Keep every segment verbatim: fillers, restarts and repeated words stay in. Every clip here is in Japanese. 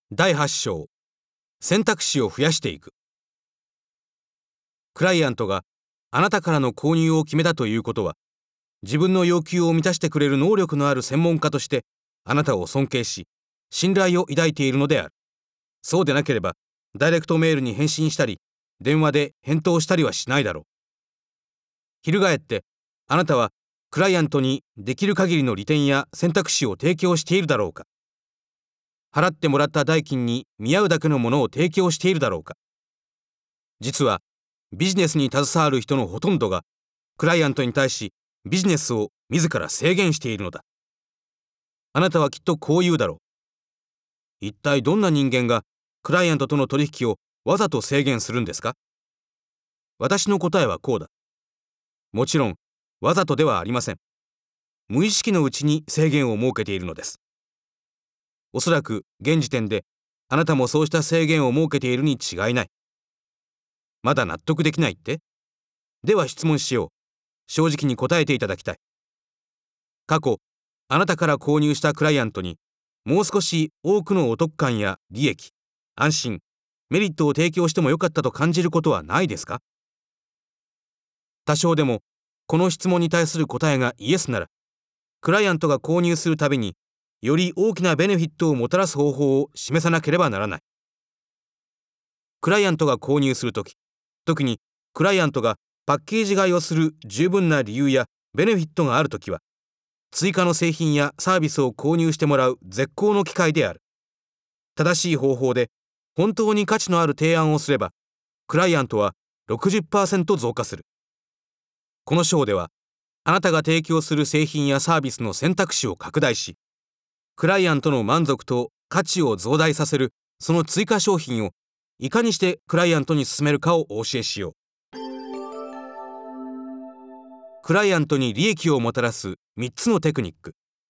だいはち章、選択肢を増やしていく。クライアントがあなたからの購入を決めたということは、自分の要求を満たしてくれる能力のある専門家としてあなたを尊敬し、信頼を抱いているのである。そうでなければ、ダイレクトメールに返信したり、電話で返答したりはしないだろう。翻って、あなたはクライアントにできる限りの利点や選択肢を提供しているだろうか。払ってもらった代金に見合うだけのものを提供しているだろうか。実は、ビジネスに携わる人のほとんどが、クライアントに対しビジネスを自ら制限しているのだ。あなたはきっとこう言うだろう。一体どんな人間がクライアントとの取引をわざと制限するんですか？私の答えはこうだ。もちろん、わざとではありません。無意識のうちに制限を設けているのです。おそらく現時点であなたもそうした制限を設けているに違いない。まだ納得できないって？では質問しよう。正直に答えていただきたい。過去、あなたから購入したクライアントにもう少し多くのお得感や利益、安心、メリットを提供してもよかったと感じることはないですか？多少でもこの質問に対する答えがイエスなら、クライアントが購入するたびにより大きなベネフィットをもたらす方法を示さなければならない。クライアントが購入するとき、特にクライアントがパッケージ買いをする十分な理由やベネフィットがあるときは、追加の製品やサービスを購入してもらう絶好の機会である。正しい方法で本当に価値のある提案をすれば、クライアントは ろくじゅっパーセント 増加する。この章では、あなたが提供する製品やサービスの選択肢を拡大し、クライアントの満足と価値を増大させるその追加商品をいかにしてクライアントに勧めるかをお教えしよう。クライアントに利益をもたらすみっつのテクニック。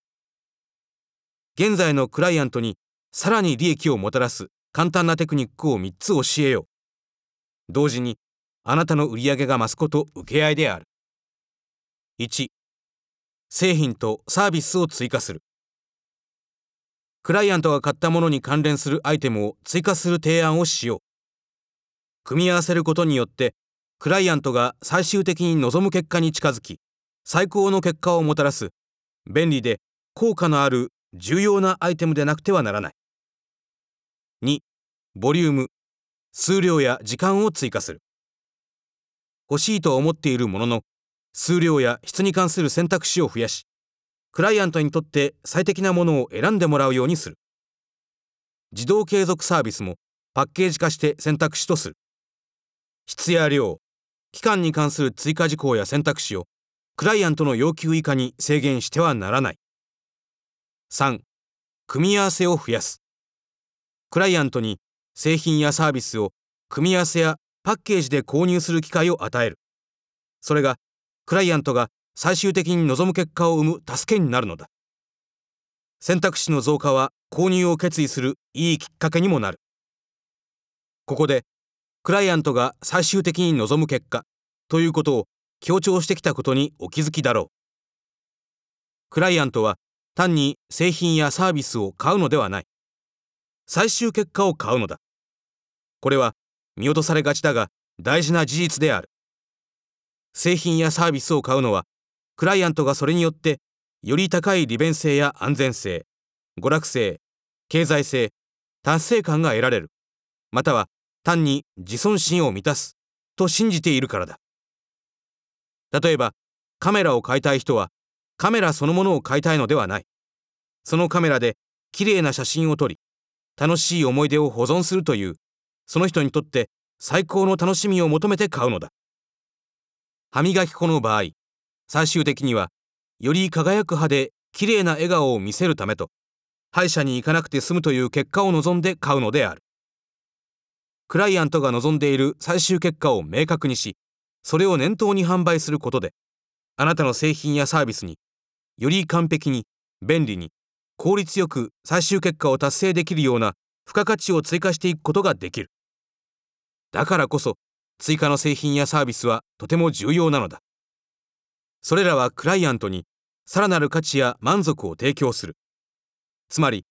現在のクライアントにさらに利益をもたらす簡単なテクニックをみっつ教えよう。同時にあなたの売り上げが増すこと請け合いである。いち、製品とサービスを追加する。クライアントが買ったものに関連するアイテムを追加する提案をしよう。組み合わせることによってクライアントが最終的に望む結果に近づき、最高の結果をもたらす便利で効果のある重要なアイテムでなくてはならない。に、ボリューム、数量や時間を追加する。欲しいと思っているものの、数量や質に関する選択肢を増やし、クライアントにとって最適なものを選んでもらうようにする。自動継続サービスもパッケージ化して選択肢とする。質や量、期間に関する追加事項や選択肢をクライアントの要求以下に制限してはならない。さん、組み合わせを増やす。クライアントに製品やサービスを組み合わせやパッケージで購入する機会を与える。それがクライアントが最終的に望む結果を生む助けになるのだ。選択肢の増加は購入を決意するいいきっかけにもなる。ここでクライアントが最終的に望む結果ということを強調してきたことにお気づきだろう。クライアントは単に製品やサービスを買うのではない。最終結果を買うのだ。これは見落とされがちだが大事な事実である。製品やサービスを買うのは、クライアントがそれによってより高い利便性や安全性、娯楽性、経済性、達成感が得られる、または単に自尊心を満たすと信じているからだ。例えば、カメラを買いたい人はカメラそのものを買いたいのではない。そのカメラできれいな写真を撮り、楽しい思い出を保存するという、その人にとって最高の楽しみを求めて買うのだ。歯磨き粉の場合、最終的にはより輝く歯できれいな笑顔を見せるためと、歯医者に行かなくて済むという結果を望んで買うのである。クライアントが望んでいる最終結果を明確にし、それを念頭に販売することで、あなたの製品やサービスにより完璧に、便利に、効率よく最終結果を達成できるような付加価値を追加していくことができる。だからこそ、追加の製品やサービスはとても重要なのだ。それらはクライアントにさらなる価値や満足を提供する。つまり、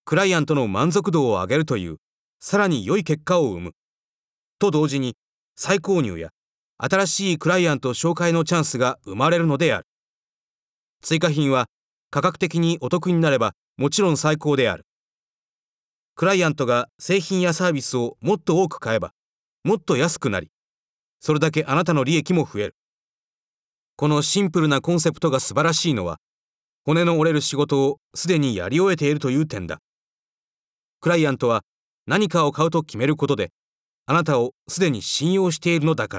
クライアントの満足度を上げるというさらに良い結果を生む。と同時に再購入や新しいクライアント紹介のチャンスが生まれるのである。追加品は価格的にお得になればもちろん最高である。クライアントが製品やサービスをもっと多く買えばもっと安くなり、それだけあなたの利益も増える。このシンプルなコンセプトが素晴らしいのは、骨の折れる仕事をすでにやり終えているという点だ。クライアントは何かを買うと決めることで、あなたをすでに信用しているのだから。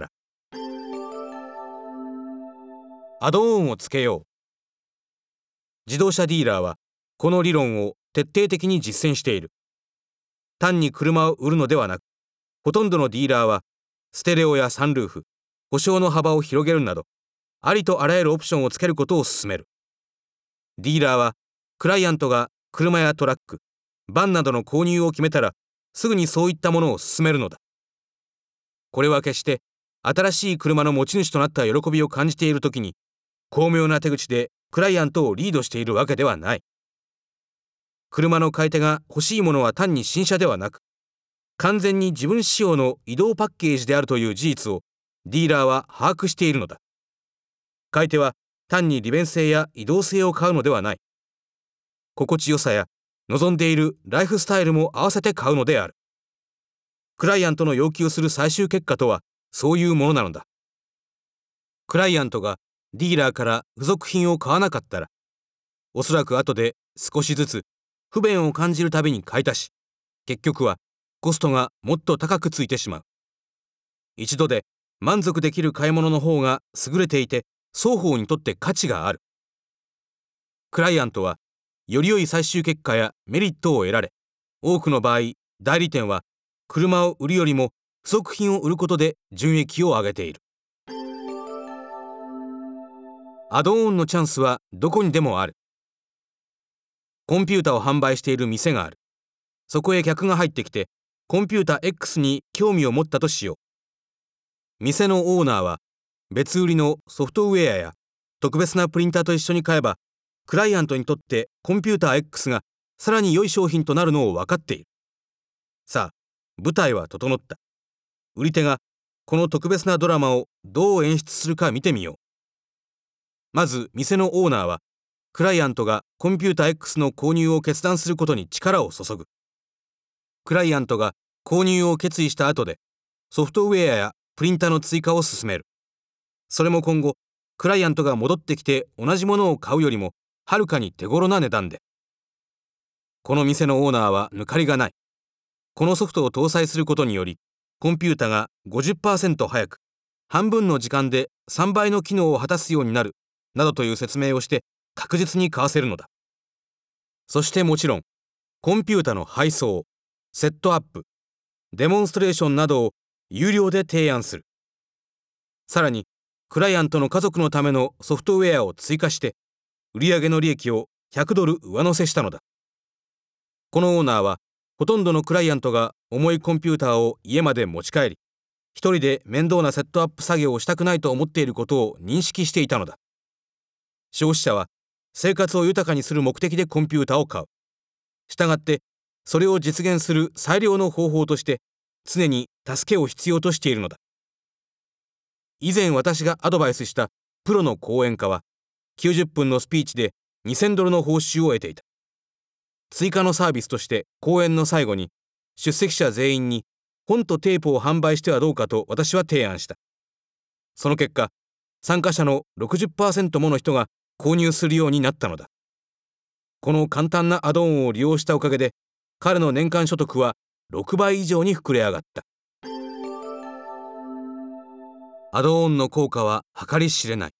アドオンをつけよう。自動車ディーラーはこの理論を徹底的に実践している。単に車を売るのではなく、ほとんどのディーラーはステレオやサンルーフ、保証の幅を広げるなど、ありとあらゆるオプションをつけることを勧める。ディーラーはクライアントが車やトラック、バンなどの購入を決めたらすぐにそういったものを勧めるのだ。これは決して新しい車の持ち主となった喜びを感じているときに巧妙な手口でクライアントをリードしているわけではない。車の買い手が欲しいものは単に新車ではなく、完全に自分仕様の移動パッケージであるという事実をディーラーは把握しているのだ。買い手は単に利便性や移動性を買うのではない。心地よさや望んでいるライフスタイルも合わせて買うのである。クライアントの要求する最終結果とはそういうものなのだ。クライアントがディーラーから付属品を買わなかったら、おそらく後で少しずつ不便を感じるたびに買い足し、結局はコストがもっと高くついてしまう。一度で満足できる買い物の方が優れていて、双方にとって価値がある。クライアントはより良い最終結果やメリットを得られ、多くの場合代理店は車を売るよりも付属品を売ることで純益を上げている。アドオンのチャンスはどこにでもある。コンピュータを販売している店がある。そこへ客が入ってきてコンピュータ X に興味を持ったとしよう。店のオーナーは別売りのソフトウェアや特別なプリンターと一緒に買えば、クライアントにとってコンピュータ X がさらに良い商品となるのを分かっている。さあ、舞台は整った。売り手がこの特別なドラマをどう演出するか見てみよう。まず店のオーナーはクライアントがコンピュータ X の購入を決断することに力を注ぐ。クライアントが購入を決意した後でソフトウェアやプリンターの追加を進める。それも今後クライアントが戻ってきて同じものを買うよりもはるかに手頃な値段で。この店のオーナーは抜かりがない。このソフトを搭載することによりコンピュータが ごじゅっパーセント 早く半分の時間でさんばいの機能を果たすようになるなどという説明をして確実に買わせるのだ。そしてもちろんコンピュータの配送、セットアップ、デモンストレーションなどを有料で提案する。さらにクライアントの家族のためのソフトウェアを追加して売上の利益をひゃくドル上乗せしたのだ。このオーナーはほとんどのクライアントが重いコンピューターを家まで持ち帰り、一人で面倒なセットアップ作業をしたくないと思っていることを認識していたのだ。消費者は生活を豊かにする目的でコンピューターを買う。したがってそれを実現する最良の方法として常に助けを必要としているのだ。以前私がアドバイスしたプロの講演家はきゅうじゅっぷんのスピーチでにせんドルの報酬を得ていた。追加のサービスとして講演の最後に出席者全員に本とテープを販売してはどうかと私は提案した。その結果、参加者の ろくじゅっパーセント もの人が購入するようになったのだ。この簡単なアドオンを利用したおかげで彼の年間所得はろくばい以上に膨れ上がった。アドオンの効果は計り知れない。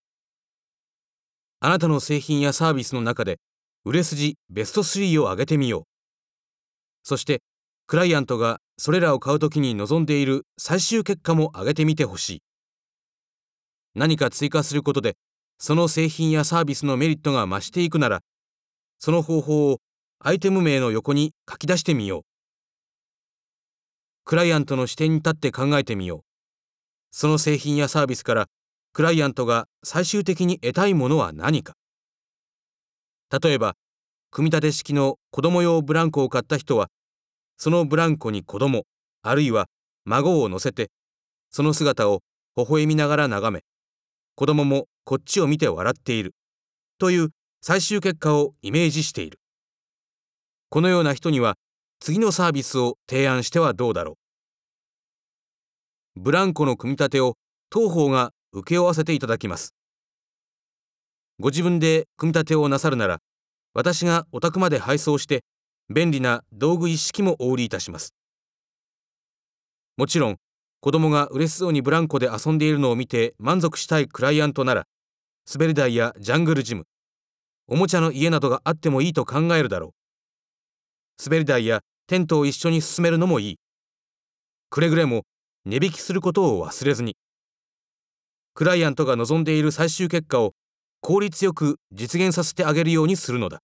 あなたの製品やサービスの中で売れ筋ベストスリーを上げてみよう。そしてクライアントがそれらを買うときに望んでいる最終結果も上げてみてほしい。何か追加することでその製品やサービスのメリットが増していくなら、その方法をアイテム名の横に書き出してみよう。クライアントの視点に立って考えてみよう。その製品やサービスからクライアントが最終的に得たいものは何か。例えば組み立て式の子供用ブランコを買った人は、そのブランコに子供、あるいは孫を乗せて、その姿を微笑みながら眺め、子供もこっちを見て笑っているという最終結果をイメージしている。このような人には次のサービスを提案してはどうだろう。ブランコの組み立てを当方が請け負わせていただきます。ご自分で組み立てをなさるなら、私がお宅まで配送して便利な道具一式もお売りいたします。もちろん子供が嬉しそうにブランコで遊んでいるのを見て満足したいクライアントなら、滑り台やジャングルジム、おもちゃの家などがあってもいいと考えるだろう。滑り台やテントを一緒に進めるのもいい。くれぐれも値引きすることを忘れずに。クライアントが望んでいる最終結果を効率よく実現させてあげるようにするのだ。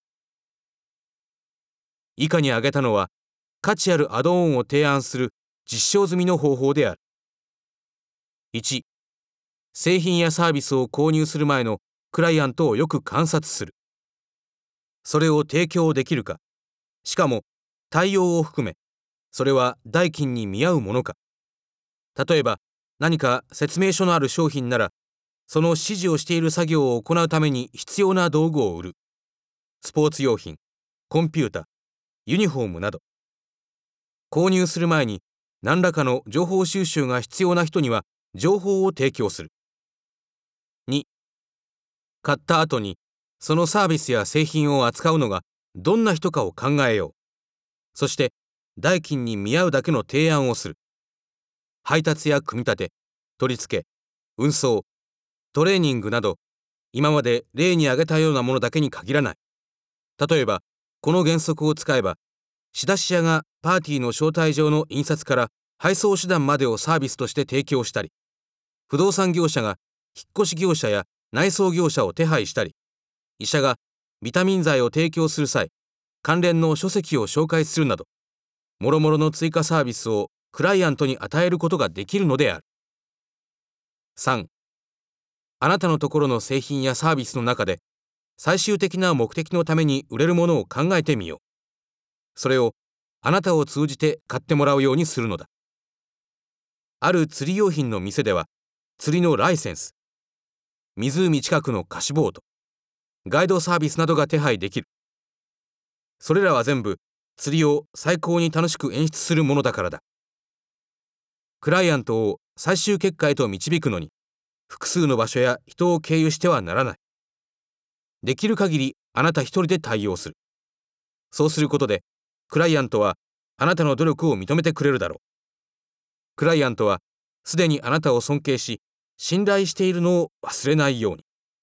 以下に挙げたのは、価値あるアドオンを提案する実証済みの方法である。いち、製品やサービスを購入する前のクライアントをよく観察する。それを提供できるか、しかも対応を含め、それは代金に見合うものか。例えば、何か説明書のある商品なら、その指示をしている作業を行うために必要な道具を売る。スポーツ用品、コンピュータ、ユニフォームなど。購入する前に何らかの情報収集が必要な人には情報を提供する。に、買った後にそのサービスや製品を扱うのがどんな人かを考えよう。そして代金に見合うだけの提案をする。配達や組み立て、取り付け、運送、トレーニングなど、今まで例に挙げたようなものだけに限らない。例えば、この原則を使えば、仕出し屋がパーティーの招待状の印刷から配送手段までをサービスとして提供したり、不動産業者が引っ越し業者や内装業者を手配したり、医者がビタミン剤を提供する際、関連の書籍を紹介するなど、もろもろの追加サービスをクライアントに与えることができるのである。さん、あなたのところの製品やサービスの中で、最終的な目的のために売れるものを考えてみよう。それをあなたを通じて買ってもらうようにするのだ。ある釣り用品の店では、釣りのライセンス、湖近くの貸しボート、ガイドサービスなどが手配できる。それらは全部釣りを最高に楽しく演出するものだからだ。クライアントを最終結果へと導くのに、複数の場所や人を経由してはならない。できる限りあなた一人で対応する。そうすることで、クライアントはあなたの努力を認めてくれるだろう。クライアントはすでにあなたを尊敬し、信頼しているのを忘れないように。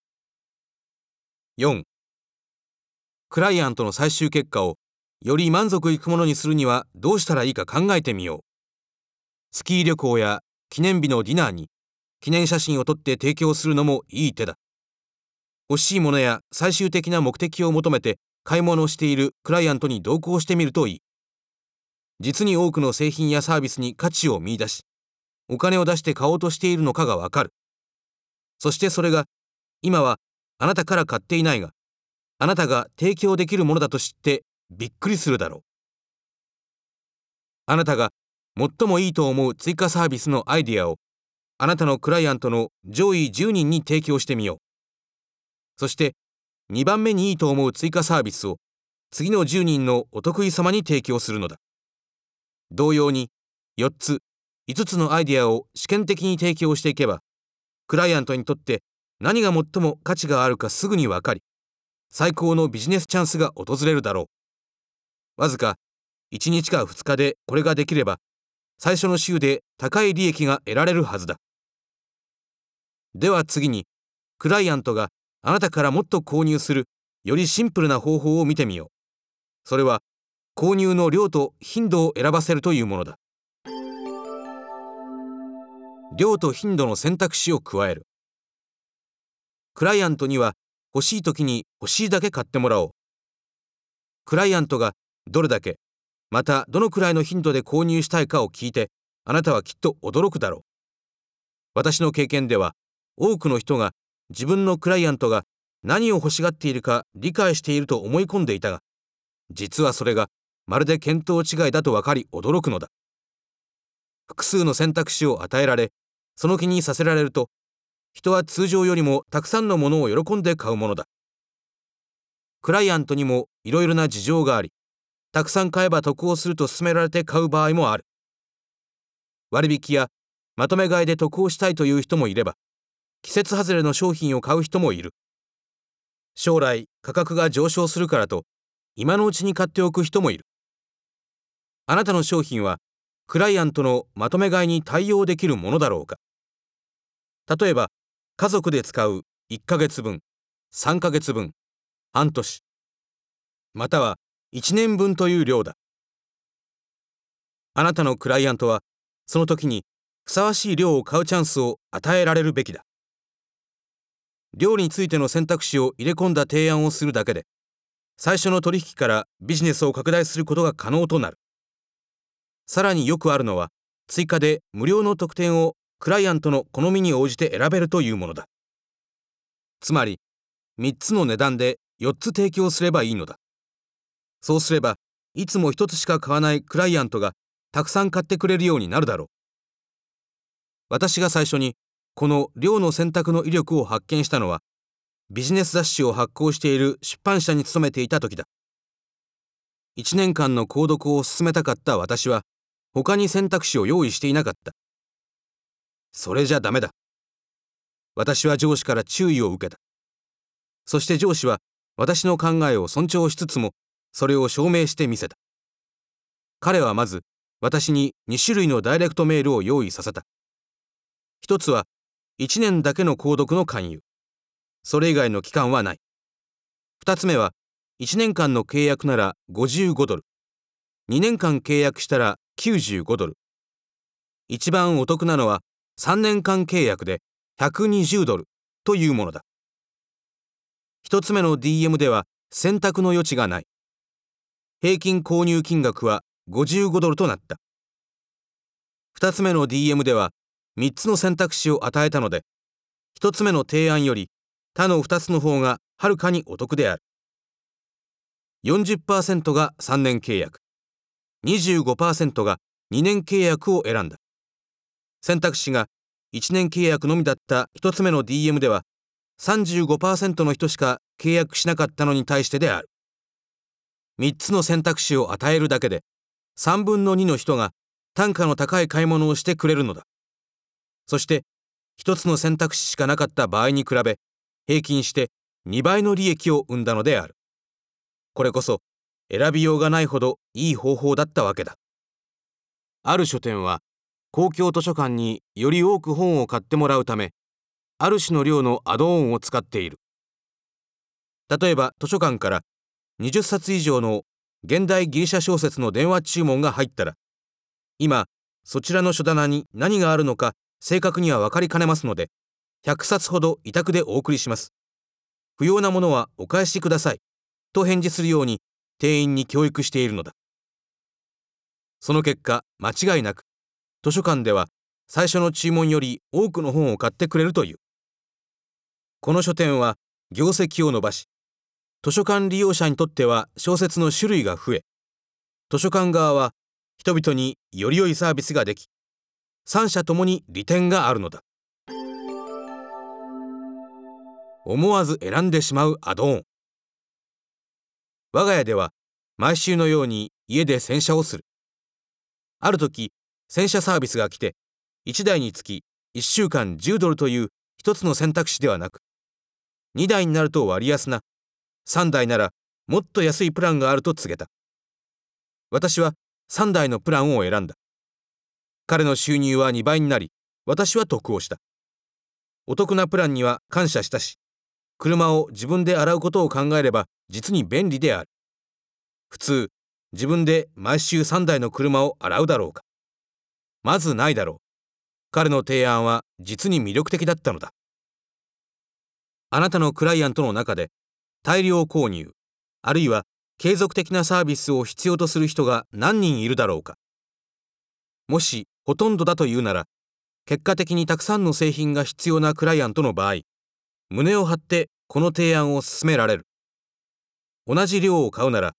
よん、クライアントの最終結果をより満足いくものにするにはどうしたらいいか考えてみよう。スキー旅行や記念日のディナーに記念写真を撮って提供するのもいい手だ。欲しいものや最終的な目的を求めて買い物をしているクライアントに同行してみるといい。実に多くの製品やサービスに価値を見出し、お金を出して買おうとしているのかがわかる。そしてそれが今はあなたから買っていないが、あなたが提供できるものだと知ってびっくりするだろう。あなたが最もいいと思う追加サービスのアイディアをあなたのクライアントの上位じゅうにんに提供してみよう。そしてにばんめにいいと思う追加サービスを次のじゅうにんのお得意様に提供するのだ。同様によっつ、いつつのアイデアを試験的に提供していけば、クライアントにとって何が最も価値があるかすぐに分かり、最高のビジネスチャンスが訪れるだろう。わずかいちにちかふつかでこれができれば、最初の週で高い利益が得られるはずだ。では次に、クライアントがあなたからもっと購入するよりシンプルな方法を見てみよう。それは購入の量と頻度を選ばせるというものだ。量と頻度の選択肢を加える。クライアントには欲しい時に欲しいだけ買ってもらおう。クライアントがどれだけ、またどのくらいの頻度で購入したいかを聞いて、あなたはきっと驚くだろう。私の経験では、多くの人が自分のクライアントが何を欲しがっているか理解していると思い込んでいたが、 実はそれがまるで見当違いだと分かり驚くのだ。複数の選択肢を与えられ、その気にさせられると、人は通常よりもたくさんのものを喜んで買うものだ。クライアントにもいろいろな事情があり、たくさん買えば得をすると勧められて買う場合もある。割引やまとめ買いで得をしたいという人もいれば、季節外れの商品を買う人もいる。将来価格が上昇するからと、今のうちに買っておく人もいる。あなたの商品はクライアントのまとめ買いに対応できるものだろうか。例えば、家族で使ういっかげつぶん、さんかげつぶん、半年、またはいちねんぶんという量だ。あなたのクライアントは、その時にふさわしい量を買うチャンスを与えられるべきだ。量についての選択肢を入れ込んだ提案をするだけで、最初の取引からビジネスを拡大することが可能となる。さらによくあるのは、追加で無料の特典をクライアントの好みに応じて選べるというものだ。つまり、みっつの値段でよっつ提供すればいいのだ。そうすれば、いつもひとつしか買わないクライアントがたくさん買ってくれるようになるだろう。私が最初にこの量の選択の威力を発見したのは、ビジネス雑誌を発行している出版社に勤めていた時だ。いちねんかんの購読を進めたかった私は、他に選択肢を用意していなかった。それじゃダメだ。私は上司から注意を受けた。そして上司は私の考えを尊重しつつも、それを証明してみせた。彼はまず私ににしゅるいのダイレクトメールを用意させた。一つは、いちねんだけの購読の勧誘。それ以外の期間はない。二つ目は、いちねんかんの契約ならごじゅうごドル。にねんかん契約したらきゅうじゅうごドル。一番お得なのはさんねんかん契約でひゃくにじゅうドルというものだ。一つ目の ディーエム では選択の余地がない。平均購入金額はごじゅうごドルとなった。二つ目の ディーエム ではみっつの選択肢を与えたので、一つ目の提案より他の二つの方がはるかにお得である。よんじゅっパーセント がさんねん契約、にじゅうごパーセント がにねん契約を選んだ。選択肢がいちねん契約のみだった一つ目の ディーエム では さんじゅうごパーセント の人しか契約しなかったのに対してである。みっつの選択肢を与えるだけでさんぶんのにの人が単価の高い買い物をしてくれるのだ。そして一つの選択肢しかなかった場合に比べ、平均してにばいの利益を生んだのである。これこそ選びようがないほどいい方法だったわけだ。ある書店は公共図書館により多く本を買ってもらうため、ある種の量のアドオンを使っている。例えば図書館からにじゅっさつ以上の現代ギリシャ小説の電話注文が入ったら、今そちらの書棚に何があるのか正確には分かりかねますので、ひゃくさつほど委託でお送りします。不要なものはお返しくださいと返事するように店員に教育しているのだ。その結果、間違いなく図書館では最初の注文より多くの本を買ってくれるという。この書店は業績を伸ばし、図書館利用者にとっては小説の種類が増え、図書館側は人々により良いサービスができ、三者ともに利点があるのだ。思わず選んでしまうアドオン。我が家では毎週のように家で洗車をする。ある時、洗車サービスが来て、いちだいにつきいっしゅうかんじゅうドルという一つの選択肢ではなく、にだいになると割安な、さんだいならもっと安いプランがあると告げた。私はさんだいのプランを選んだ。彼の収入はにばいになり、私は得をした。お得なプランには感謝したし、車を自分で洗うことを考えれば実に便利である。普通、自分で毎週さんだいの車を洗うだろうか。まずないだろう。彼の提案は実に魅力的だったのだ。あなたのクライアントの中で大量購入、あるいは継続的なサービスを必要とする人が何人いるだろうか。もしほとんどだというなら、結果的にたくさんの製品が必要なクライアントの場合、胸を張ってこの提案を進められる。同じ量を買うなら、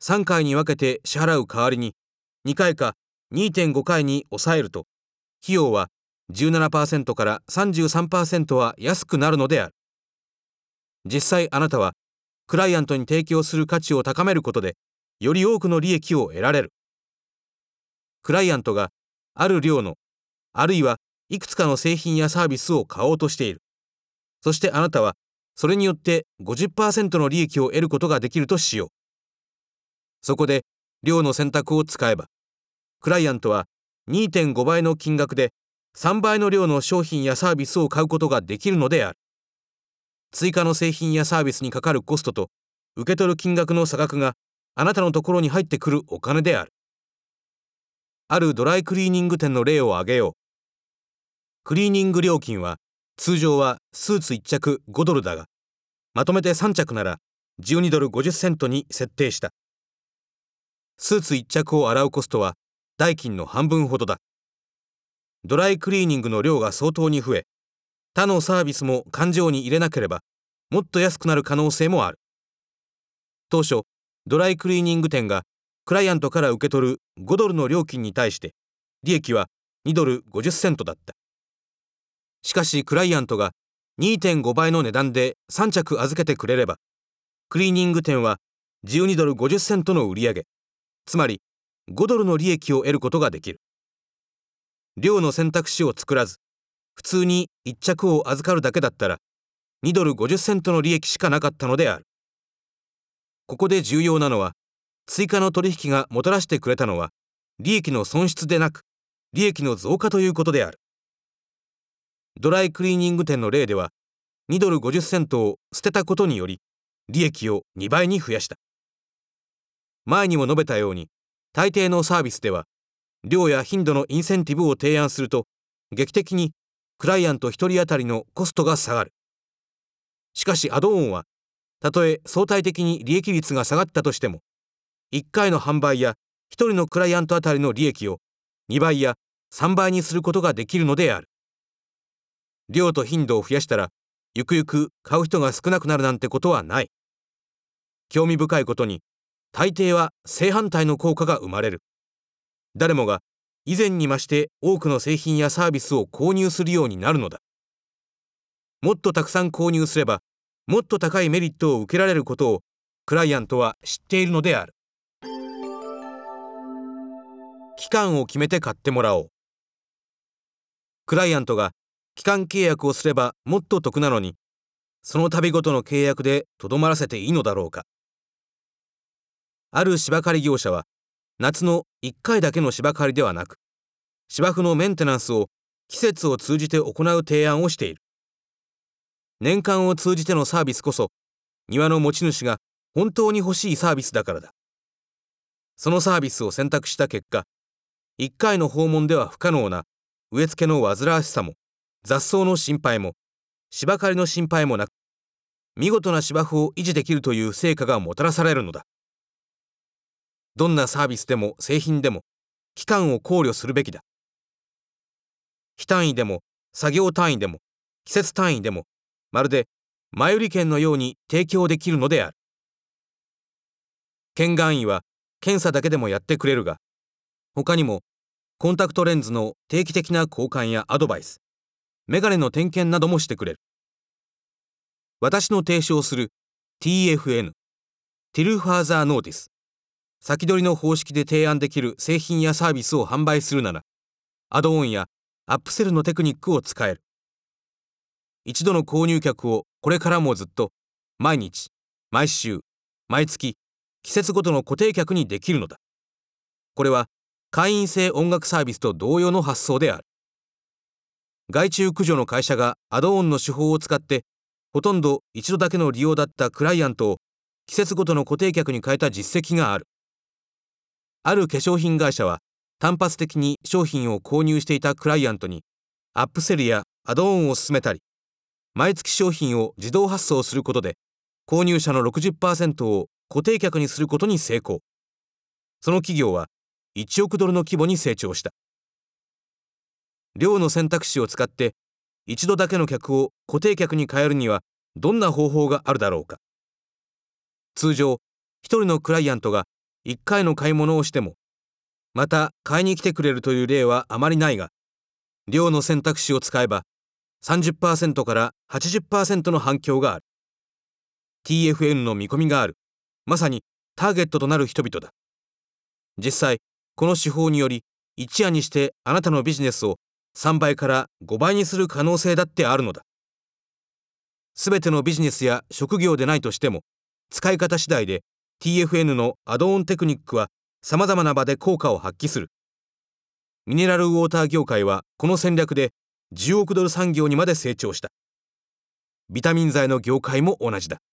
さんかいに分けて支払う代わりににかいか にてんご 回に抑えると、費用は じゅうななパーセント から さんじゅうさんパーセント は安くなるのである。実際あなたはクライアントに提供する価値を高めることでより多くの利益を得られる。クライアントがある量の、あるいはいくつかの製品やサービスを買おうとしている。そしてあなたはそれによって ごじゅっパーセント の利益を得ることができるとしよう。そこで量の選択を使えば、クライアントは にてんご 倍の金額でさんばいの量の商品やサービスを買うことができるのである。追加の製品やサービスにかかるコストと受け取る金額の差額があなたのところに入ってくるお金である。あるドライクリーニング店の例を挙げよう。クリーニング料金は通常はスーツいっちゃくごドルだが、まとめてさんちゃくならじゅうにドルごじゅっセントに設定した。スーツいっちゃくを洗うコストは代金の半分ほどだ。ドライクリーニングの量が相当に増え、他のサービスも勘定に入れなければもっと安くなる可能性もある。当初ドライクリーニング店がクライアントから受け取るごドルの料金に対して利益はにドルごじゅっセントだった。しかしクライアントが にてんご 倍の値段でさんちゃく預けてくれれば、クリーニング店はじゅうにドルごじゅっセントの売り上げ、つまりごドルの利益を得ることができる。量の選択肢を作らず、普通にいっちゃくを預かるだけだったらにドルごじゅっセントの利益しかなかったのである。ここで重要なのは、追加の取引がもたらしてくれたのは利益の損失でなく利益の増加ということである。ドライクリーニング店の例ではにドルごじゅっセントを捨てたことにより利益をにばいに増やした。前にも述べたように、大抵のサービスでは量や頻度のインセンティブを提案すると劇的にクライアントひとり当たりのコストが下がる。しかしアドオンはたとえ相対的に利益率が下がったとしても、いっかいの販売やひとりのクライアントあたりの利益をにばいやさんばいにすることができるのである。量と頻度を増やしたらゆくゆく買う人が少なくなるなんてことはない。興味深いことに、大抵は正反対の効果が生まれる。誰もが以前に増して多くの製品やサービスを購入するようになるのだ。もっとたくさん購入すればもっと高いメリットを受けられることをクライアントは知っているのである。期間を決めて買ってもらおう。クライアントが期間契約をすればもっと得なのに、その度ごとの契約でとどまらせていいのだろうか。ある芝刈り業者は夏のいっかいだけの芝刈りではなく、芝生のメンテナンスを季節を通じて行う提案をしている。年間を通じてのサービスこそ庭の持ち主が本当に欲しいサービスだからだ。そのサービスを選択した結果、いっかいの訪問では不可能な植え付けの煩わしさも雑草の心配も芝刈りの心配もなく、見事な芝生を維持できるという成果がもたらされるのだ。どんなサービスでも製品でも期間を考慮するべきだ。日単位でも作業単位でも季節単位でもまるで前売り券のように提供できるのである。検眼医は検査だけでもやってくれるが、他にもコンタクトレンズの定期的な交換やアドバイス、メガネの点検などもしてくれる。私の提唱する ティーエフエヌ Till Further Notice、先取りの方式で提案できる製品やサービスを販売するなら、アドオンやアップセルのテクニックを使える。一度の購入客をこれからもずっと毎日、毎週、毎月、季節ごとの固定客にできるのだ。これは会員制音楽サービスと同様の発想である。害虫駆除の会社がアドオンの手法を使ってほとんど一度だけの利用だったクライアントを季節ごとの固定客に変えた実績がある。ある化粧品会社は単発的に商品を購入していたクライアントにアップセルやアドオンを勧めたり、毎月商品を自動発送することで購入者の ろくじゅっパーセント を固定客にすることに成功。その企業はいちおくドルの規模に成長した。量の選択肢を使って一度だけの客を固定客に変えるにはどんな方法があるだろうか。通常、一人のクライアントがいっかいの買い物をしても、また買いに来てくれるという例はあまりないが、量の選択肢を使えば さんじゅっパーセント から はちじゅっパーセント の反響がある。 ティーエフエヌ の見込みがある、まさにターゲットとなる人々だ。実際この手法により一夜にしてあなたのビジネスをさんばいからごばいにする可能性だってあるのだ。すべてのビジネスや職業でないとしても、使い方次第で ティーエフエヌ のアドオンテクニックはさまざまな場で効果を発揮する。ミネラルウォーター業界はこの戦略でじゅうおくドル産業にまで成長した。ビタミン剤の業界も同じだ。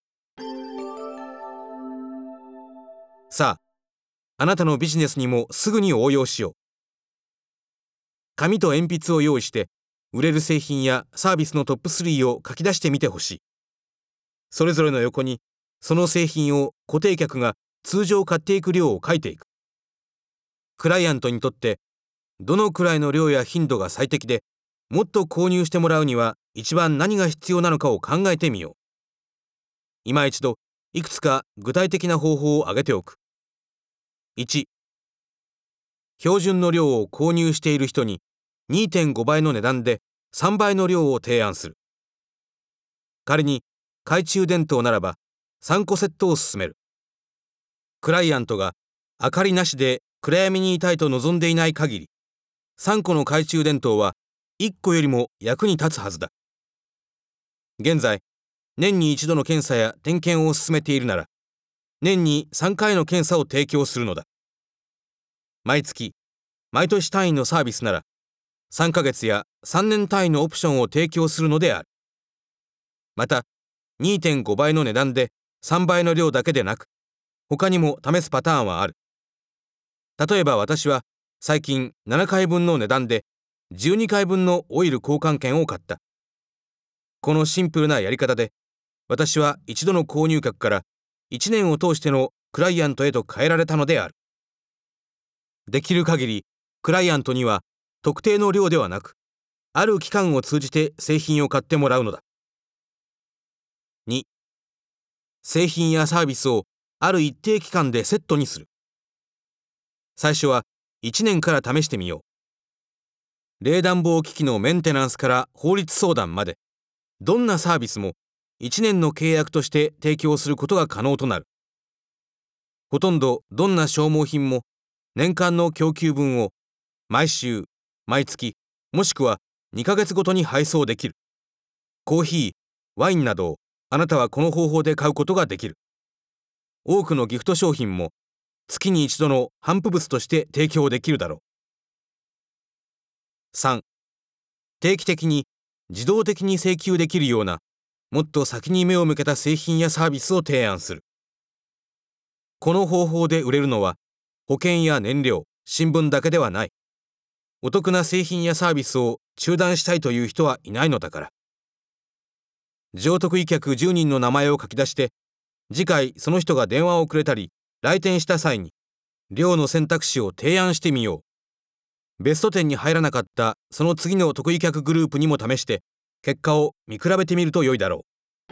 さあ、あなたのビジネスにもすぐに応用しよう。紙と鉛筆を用意して、売れる製品やサービスのトップスリーを書き出してみてほしい。それぞれの横に、その製品を固定客が通常買っていく量を書いていく。クライアントにとって、どのくらいの量や頻度が最適で、もっと購入してもらうには一番何が必要なのかを考えてみよう。今一度、いくつか具体的な方法を挙げておく。いち、標準の量を購入している人に にてんご 倍の値段でさんばいの量を提案する。仮に懐中電灯ならばさんこセットを勧める。クライアントが明かりなしで暗闇にいたいと望んでいない限り、さんこの懐中電灯はいっこよりも役に立つはずだ。現在、年に一度の検査や点検を進めているなら、年にさんかいの検査を提供するのだ。毎月、毎年単位のサービスなら、さんかげつやさんねん単位のオプションを提供するのである。また、にてんご 倍の値段でさんばいの量だけでなく、他にも試すパターンはある。例えば私は最近ななかいぶんの値段でじゅうにかいぶんのオイル交換券を買った。このシンプルなやり方で、私は一度の購入額からいちねんを通してのクライアントへと変えられたのである。できる限り、クライアントには特定の量ではなく、ある期間を通じて製品を買ってもらうのだ。に、製品やサービスをある一定期間でセットにする。最初はいちねんから試してみよう。冷暖房機器のメンテナンスから法律相談まで、どんなサービスもいちねんの契約として提供することが可能となる。ほとんどどんな消耗品も年間の供給分を毎週、毎月、もしくはにかげつごとに配送できる。コーヒー、ワインなどをあなたはこの方法で買うことができる。多くのギフト商品も月に一度の頒布物として提供できるだろう。さん、定期的に自動的に請求できるような、もっと先に目を向けた製品やサービスを提案する。この方法で売れるのは保険や燃料、新聞だけではない。お得な製品やサービスを中断したいという人はいないのだから。上得意客じゅうにんの名前を書き出して、次回その人が電話をくれたり来店した際に量の選択肢を提案してみよう。ベストじゅうに入らなかったその次の得意客グループにも試して結果を見比べてみると良いだろう。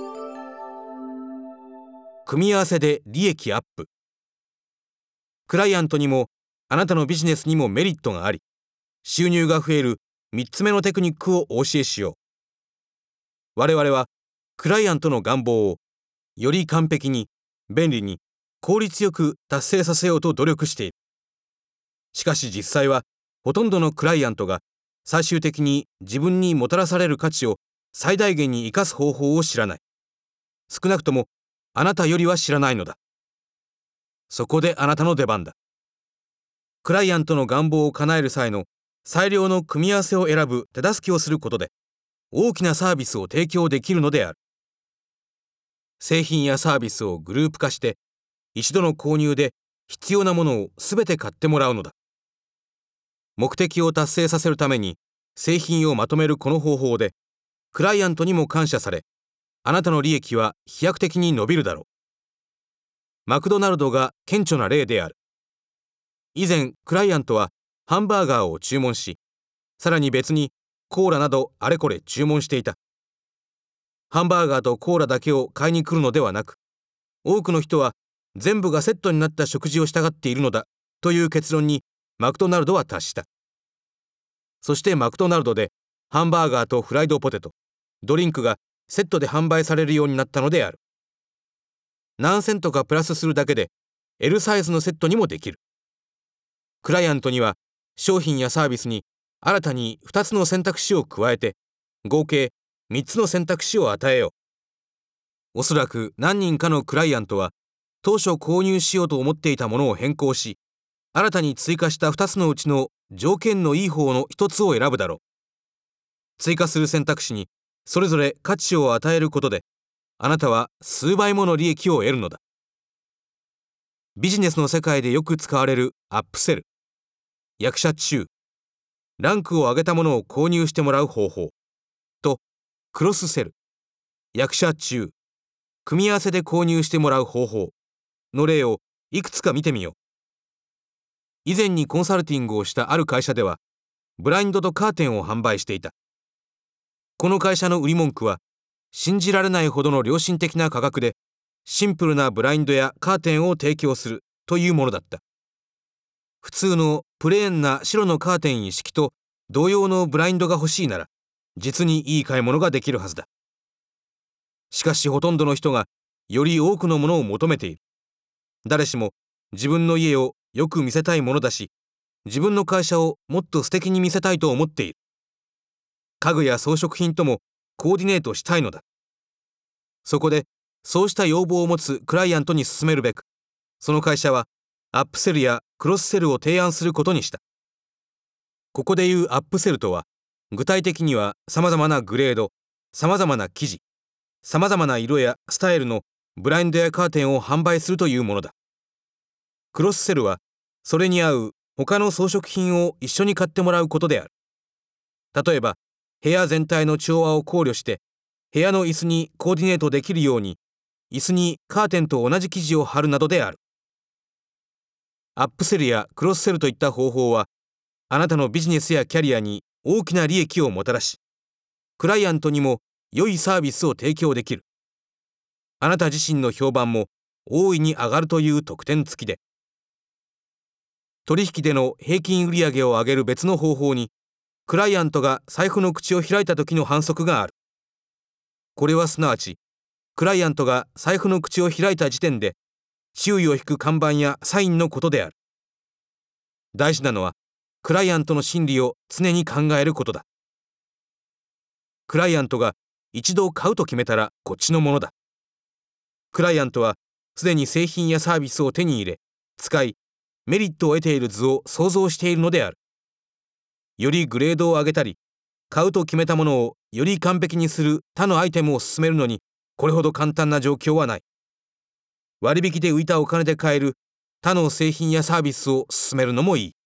組み合わせで利益アップ。クライアントにもあなたのビジネスにもメリットがあり、収入が増えるみっつめのテクニックをお教えしよう。我々はクライアントの願望をより完璧に、便利に、効率よく達成させようと努力している。しかし実際はほとんどのクライアントが最終的に自分にもたらされる価値を最大限に生かす方法を知らない。少なくともあなたよりは知らないのだ。そこであなたの出番だ。クライアントの願望を叶える際の最良の組み合わせを選ぶ手助けをすることで、大きなサービスを提供できるのである。製品やサービスをグループ化して、一度の購入で必要なものをすべて買ってもらうのだ。目的を達成させるために製品をまとめるこの方法で、クライアントにも感謝され、あなたの利益は飛躍的に伸びるだろう。マクドナルドが顕著な例である。以前、クライアントはハンバーガーを注文し、さらに別にコーラなどあれこれ注文していた。ハンバーガーとコーラだけを買いに来るのではなく、多くの人は全部がセットになった食事をしたがっているのだという結論にマクドナルドは達した。そしてマクドナルドでハンバーガーとフライドポテト、ドリンクがセットで販売されるようになったのである。何セントかプラスするだけで エル サイズのセットにもできる。クライアントには商品やサービスに新たにふたつの選択肢を加えて合計みっつの選択肢を与えよう。おそらく何人かのクライアントは当初購入しようと思っていたものを変更し、新たに追加したふたつのうちの条件のいい方のひとつを選ぶだろう。追加する選択肢にそれぞれ価値を与えることで、あなたは数倍もの利益を得るのだ。ビジネスの世界でよく使われるアップセル、役者中、ランクを上げたものを購入してもらう方法とクロスセル、役者中、組み合わせで購入してもらう方法の例をいくつか見てみよう。以前にコンサルティングをしたある会社では、ブラインドとカーテンを販売していた。この会社の売り文句は、信じられないほどの良心的な価格で、シンプルなブラインドやカーテンを提供するというものだった。普通のプレーンな白のカーテン一式と同様のブラインドが欲しいなら、実にいい買い物ができるはずだ。しかしほとんどの人がより多くのものを求めている。誰しも自分の家をよく見せたいものだし、自分の会社をもっと素敵に見せたいと思っている。家具や装飾品ともコーディネートしたいのだ。そこでそうした要望を持つクライアントに勧めるべく、その会社はアップセルやクロスセルを提案することにした。ここでいうアップセルとは、具体的には様々なグレード、様々な生地、様々な色やスタイルのブラインドやカーテンを販売するというものだ。クロスセルはそれに合う他の装飾品を一緒に買ってもらうことである。例えば部屋全体の調和を考慮して部屋の椅子にコーディネートできるように椅子にカーテンと同じ生地を貼るなどである。アップセルやクロスセルといった方法は、あなたのビジネスやキャリアに大きな利益をもたらし、クライアントにも良いサービスを提供できる。あなた自身の評判も大いに上がるという特典付きで、取引での平均売上を上げる別の方法に、クライアントが財布の口を開いた時の反則がある。これはすなわち、クライアントが財布の口を開いた時点で、注意を引く看板やサインのことである。大事なのは、クライアントの心理を常に考えることだ。クライアントが一度買うと決めたらこっちのものだ。クライアントはすでに製品やサービスを手に入れ、使い、メリットを得ている図を想像しているのである。よりグレードを上げたり、買うと決めたものをより完璧にする他のアイテムを進めるのに、これほど簡単な状況はない。割引で浮いたお金で買える他の製品やサービスを進めるのもいい。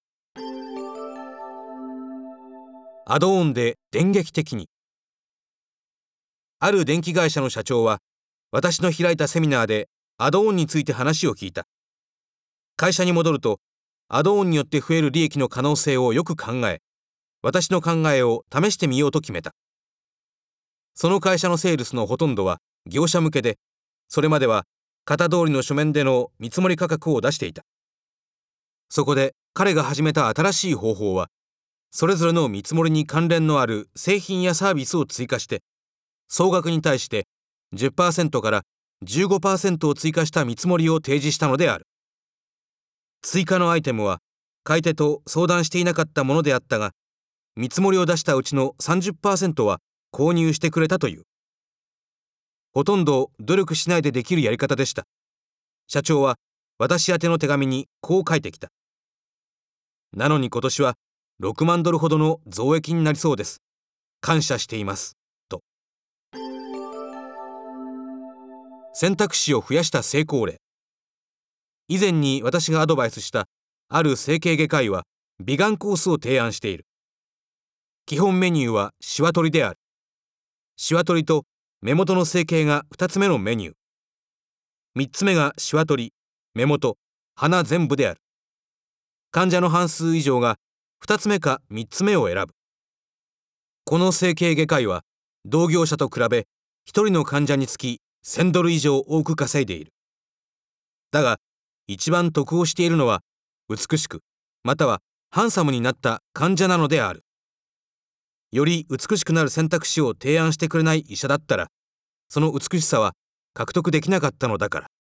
アドオンで電撃的に。ある電気会社の社長は、私の開いたセミナーでアドオンについて話を聞いた。会社に戻ると、アドオンによって増える利益の可能性をよく考え、私の考えを試してみようと決めた。その会社のセールスのほとんどは業者向けで、それまでは型通りの書面での見積もり価格を出していた。そこで彼が始めた新しい方法は、それぞれの見積もりに関連のある製品やサービスを追加して、総額に対して じゅっパーセント から じゅうごパーセント を追加した見積もりを提示したのである。追加のアイテムは買い手と相談していなかったものであったが、見積もりを出したうちの さんじゅっパーセント は購入してくれたという。ほとんど努力しないでできるやり方でした。社長は私宛ての手紙にこう書いてきた。なのに今年はろくまんドルほどの増益になりそうです。感謝しています。と。選択肢を増やした成功例。以前に私がアドバイスしたある整形外科医は美顔コースを提案している。基本メニューはシワ取りである。シワ取りと目元の整形がふたつめのメニュー。みっつめがシワ取り、目元、鼻全部である。患者の半数以上がふたつめかみっつめを選ぶ。この整形外科医は同業者と比べひとりの患者につきせんドル以上多く稼いでいる。 だが、一番得をしているのは、美しく、またはハンサムになった患者なのである。より美しくなる選択肢を提案してくれない医者だったら、その美しさは獲得できなかったのだから。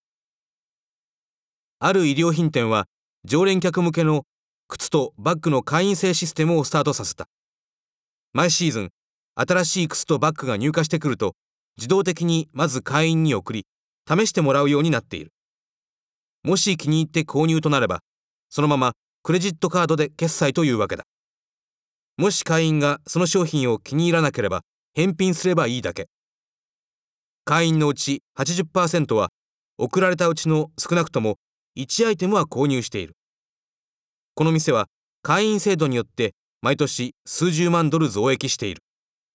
ある衣料品店は、常連客向けの靴とバッグの会員制システムをスタートさせた。毎シーズン、新しい靴とバッグが入荷してくると、自動的にまず会員に送り、試してもらうようになっている。もし気に入って購入となれば、そのままクレジットカードで決済というわけだ。もし会員がその商品を気に入らなければ、返品すればいいだけ。会員のうち はちじゅっパーセント は、送られたうちの少なくともいちアイテムは購入している。この店は会員制度によって毎年数十万ドル増益している。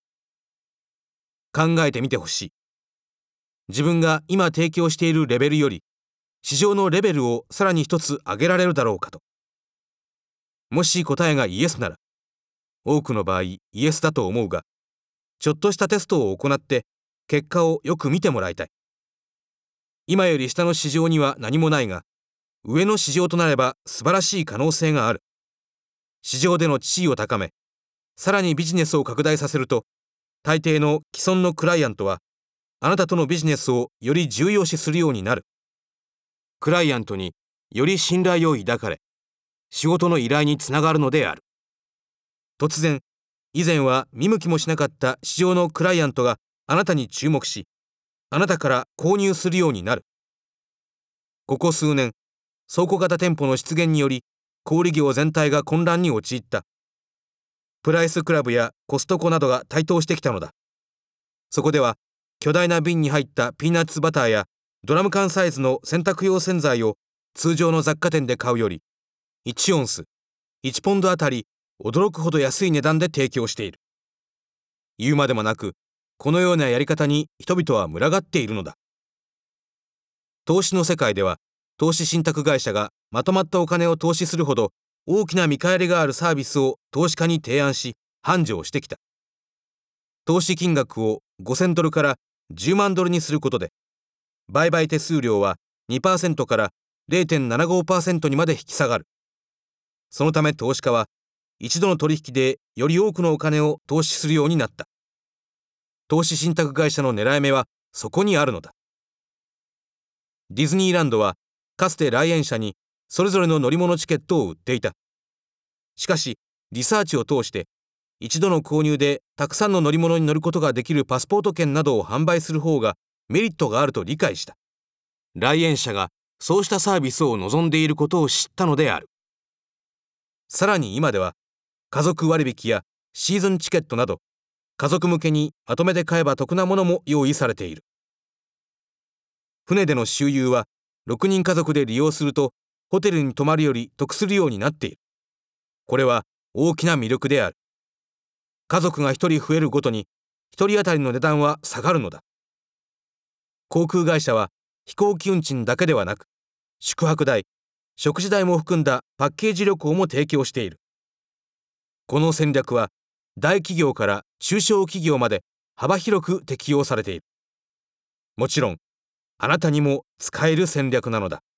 考えてみてほしい。自分が今提供しているレベルより、市場のレベルをさらに一つ上げられるだろうかと。もし答えがイエスなら、多くの場合イエスだと思うが、ちょっとしたテストを行って結果をよく見てもらいたい。今より下の市場には何もないが、上の市場となれば素晴らしい可能性がある。市場での地位を高め、さらにビジネスを拡大させると、大抵の既存のクライアントは、あなたとのビジネスをより重要視するようになる。クライアントにより信頼を抱かれ、仕事の依頼につながるのである。突然、以前は見向きもしなかった市場のクライアントがあなたに注目し、あなたから購入するようになる。ここ数年、倉庫型店舗の出現により、小売業全体が混乱に陥った。プライスクラブやコストコなどが台頭してきたのだ。そこでは、巨大な瓶に入ったピーナッツバターやドラム缶サイズの洗濯用洗剤を通常の雑貨店で買うより、いちオンス、いちポンドあたり驚くほど安い値段で提供している。言うまでもなく、このようなやり方に人々は群がっているのだ。投資の世界では、投資信託会社がまとまったお金を投資するほど大きな見返りがあるサービスを投資家に提案し、繁盛してきた。投資金額をごせんドルからじゅうまんドルにすることで、売買手数料は にパーセント から れいてんななごパーセント にまで引き下がる。そのため投資家は、一度の取引でより多くのお金を投資するようになった。投資信託会社の狙い目はそこにあるのだ。ディズニーランドは、かつて来園者にそれぞれの乗り物チケットを売っていた。しかし、リサーチを通して、一度の購入でたくさんの乗り物に乗ることができるパスポート券などを販売する方がメリットがあると理解した。来園者がそうしたサービスを望んでいることを知ったのである。さらに今では、家族割引やシーズンチケットなど、家族向けにまとめて買えば得なものも用意されている。船での周遊は、ろくにん家族で利用すると、ホテルに泊まるより得するようになっている。これは大きな魅力である。家族がひとり増えるごとに、ひとり当たりの値段は下がるのだ。航空会社は、飛行機運賃だけではなく、宿泊代、食事代も含んだパッケージ旅行も提供している。この戦略は、大企業から中小企業まで幅広く適用されている。もちろん、あなたにも使える戦略なのだ。